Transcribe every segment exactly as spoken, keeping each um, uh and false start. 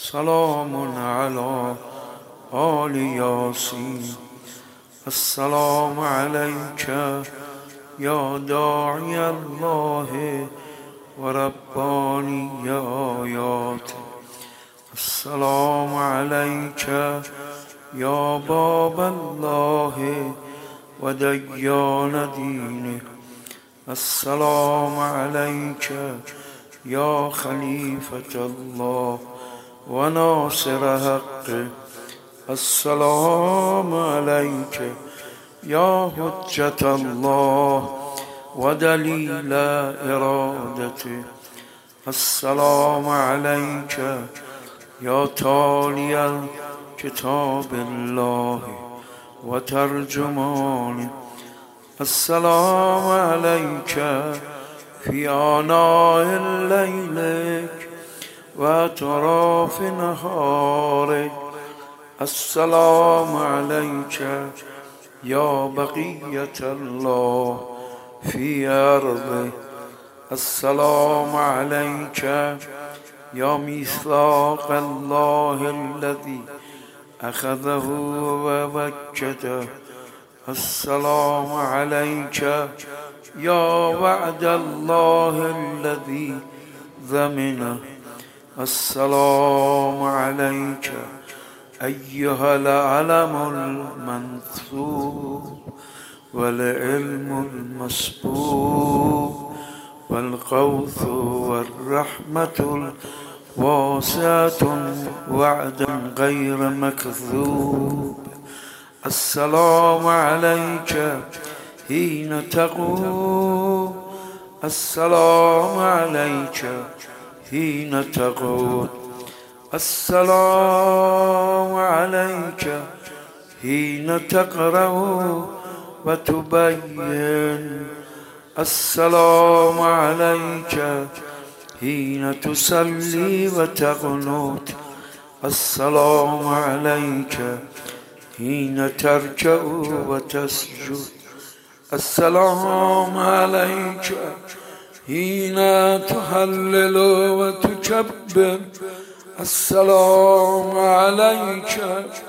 سلام على آل ياسين. السلام عليك يا داعي الله ورباني آياته. السلام عليك يا باب الله وديان دينه. السلام عليك يا خليفة الله وناصر حقه. السلام عليك يا حجة الله ودليل إرادته. السلام عليك يا تالي كتاب الله وترجمانه. السلام عليك في آناء الليل وأطراف نهارك. السلام عليك يا بقية الله في أرضه. السلام عليك يا ميثاق الله الذي أخذه ووكده. السلام عليك يا وعد الله الذي ضمنه. السلام عليك أيها العلم المنثور والعلم المسبوق والغوث والرحمة الواسعة وعدا غير مكذوب. السلام عليك حين تقوم. السلام عليك حين تقول. السلام عليك حين تقرأ وتبين. السلام عليك حين تصلي وتقنت. السلام عليك حين تركع وتسجد. السلام عليك حين تهلل وتكبر. السلام عليك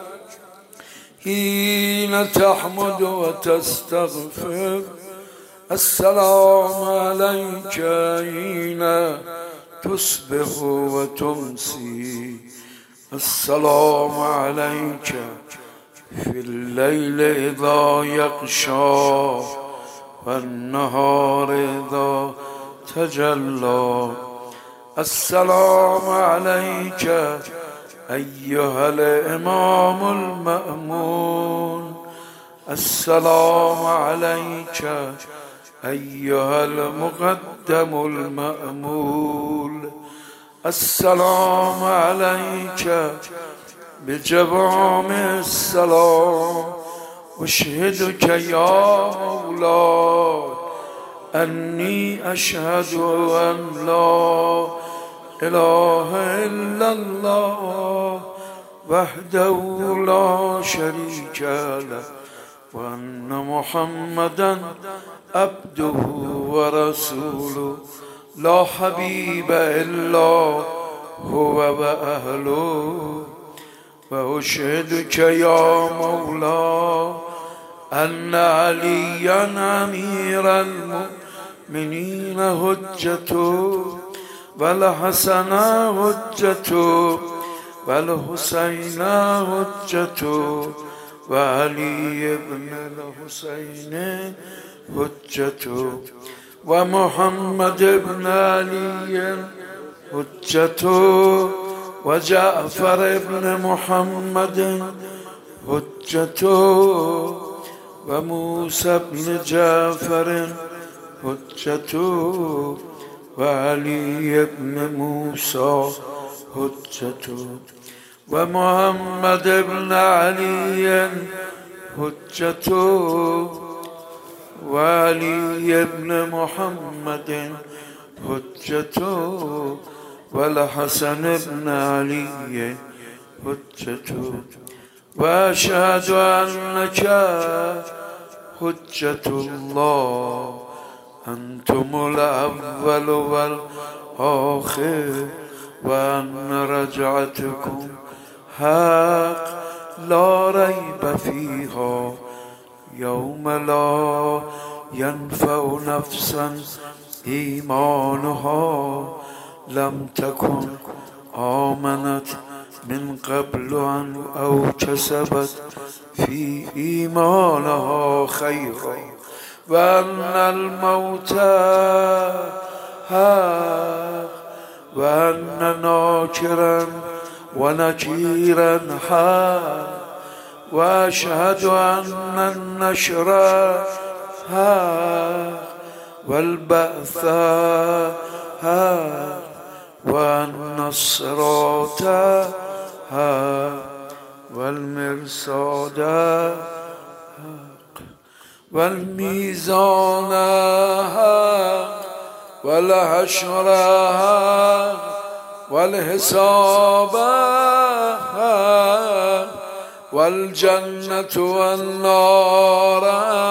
حين تحمد وتستغفر. السلام عليك حين تصبح وتمسي. السلام عليك في الليل إذا يغشى والنهار إذا تجلى. السلام عليك أيها الإمام المأمون. السلام عليك أيها المقدم المأمول. السلام عليك بجوامع السلام. أشهدك يا مولاي أني أشهد أن لا إله إلا الله وحده لا شريك له وأن محمدا عبده ورسوله لا حبيب إلا هو وأهله. وأشهدك يا مولاي أن عليا أمير المؤمنين حجته والحسن حجته والحسين حجته وعلي بن الحسين حجته ومحمد بن علي حجته وجعفر بن محمد حجته وموسى بن جعفر حجته وعلي بن موسى حجته ومحمد بن علي حجته وعلي بن محمد حجته والحسن بن علي حجته. وأشهد أنك حجة الله. أنتم الأول والآخر وأن رجعتكم حق لا ريب فيها يوم لا ينفع نفسا إيمانها لم تكن آمنت من قبل أن أو كسبت في إيمانها خيرا وأن الموت حق وأن ناكرا ونكيرا حق وأشهد أن النشر حق والبعث حق وأن الصراط حق والمرصاد حق والميزان حق والحشر حق والحساب حق والجنة والنار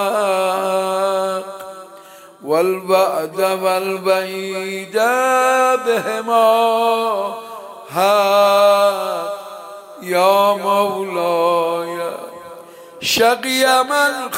حق والوعد والوعيد بهما حق يا مولاي شقي من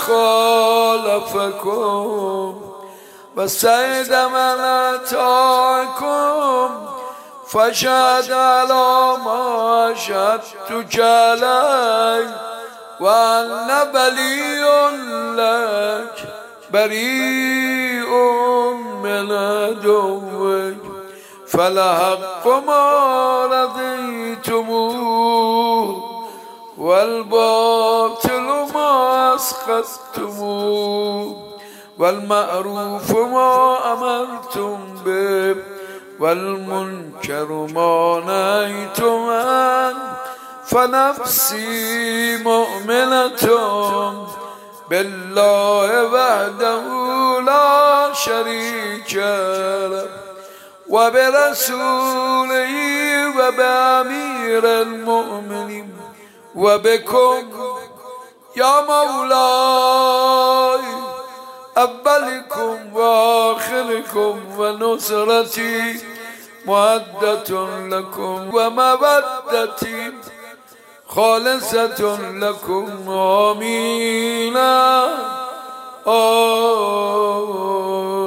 خالفكم وسعد من أتاكم فشهد على ما أشهدتك عليه وأنا بلي لك بريء من عدوك فالحق ما رضيتموه والباطل ما أسخطتموه والمعروف ما أمرتم به والمنكر ما نهيتم عنه فنفسي مؤمنة بالله وحده لا شريك له وبرسوله وبأمير المؤمنين وبكم يا مولاي أولكم وآخركم ونصرتي مودة لكم ومودتي خالصة لكم آمين آمين